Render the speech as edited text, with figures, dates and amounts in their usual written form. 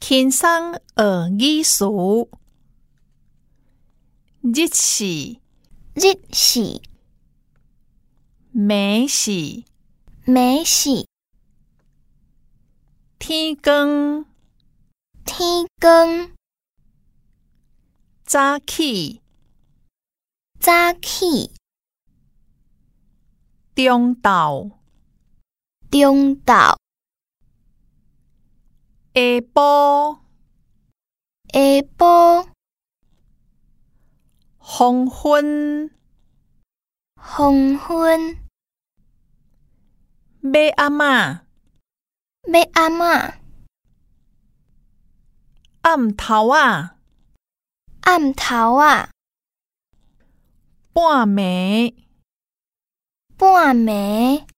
轻松学语词。日是日是暝是暝是天光天光早起早起中昼中昼下晡下晡黄昏黄昏尾暗仔尾暗仔暗头仔暗头仔半暝半暝